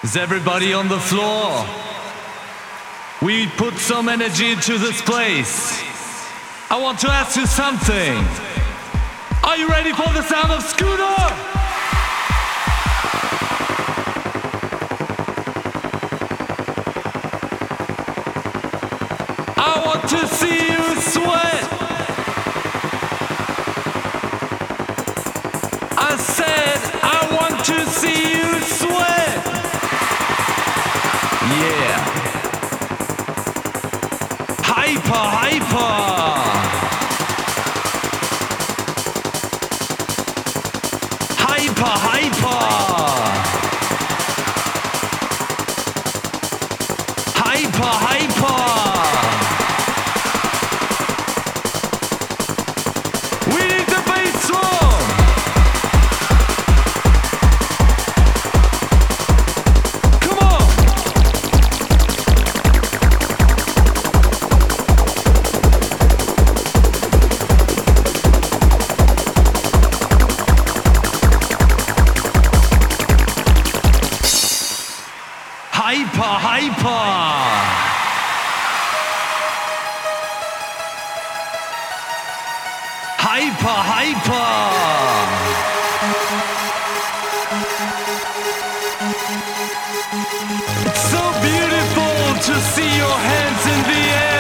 Is everybody on the floor? We put some energy into this place. I want to ask you something. Are you ready for the sound of Scooter? I want to see you sweat. I said I want to see you sweat. Yeah. Hyper, hyper. Hyper, hyper. Hyper, hyper. We need the bass drum. Come on. Hyper, hyper. Hyper, hyper. It's so beautiful to see your hands in the air.